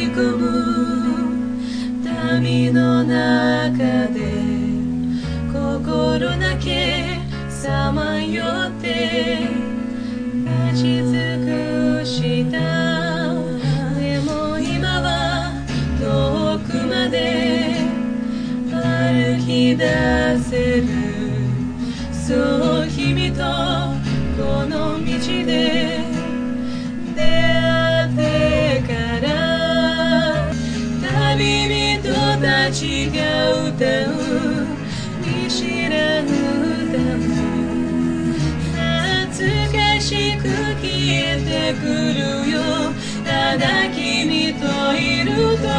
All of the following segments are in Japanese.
り込む旅の中で心だけさまよって立ち尽くしたでも今は遠くまで歩き出せるそう君とこの道で出会ってから旅人たちが歌う見知らぬ歌も懐かしく消えてくるよただ君といると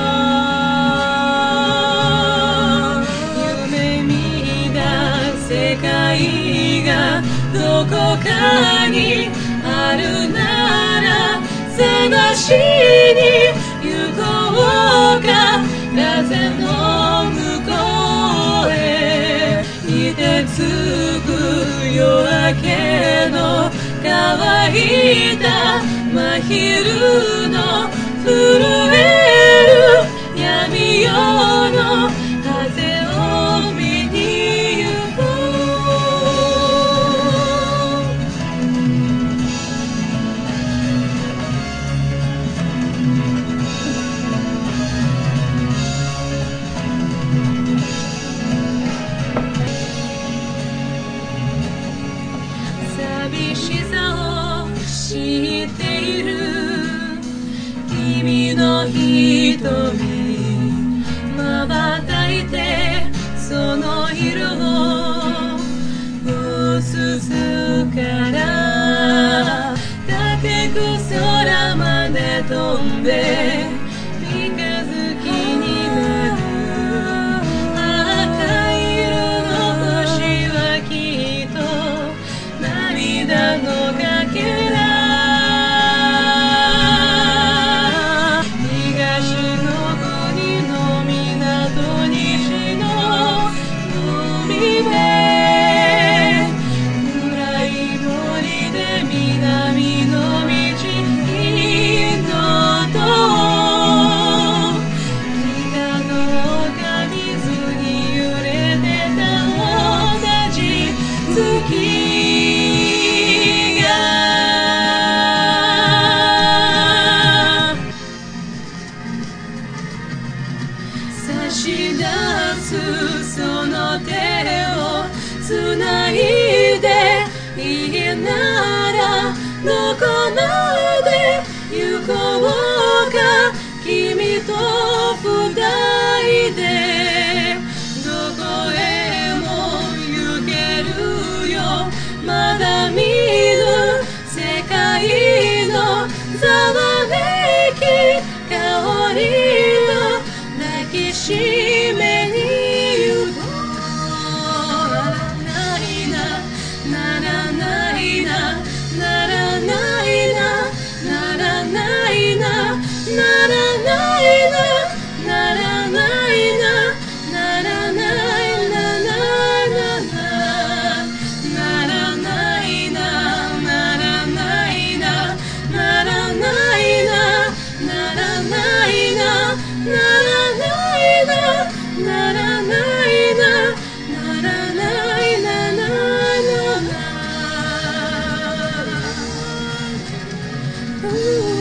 夢見た世界がどこかにあるなら探しに行こうか風の向こうへ凍てつく夜明けの乾いた真昼の震える闇夜の風を見に行こ寂しさを知っている君の瞳瞬いてその色を薄々から高く空まで飛んで三日月になる赤色の星はきっと涙のかけら東の国の港西の海辺暗い森で南の道インドと北の丘水に揺れてた同じ月差し出すその手をつないでいいならどこまで行こうか君と二人でどこへも行けるよまだ見ぬ世界のざわめき香りを抱きしめに行こうないなならないなならないなならないなならないなならないなならないなならないなならないなならないなならないなならないなならないなならないなななな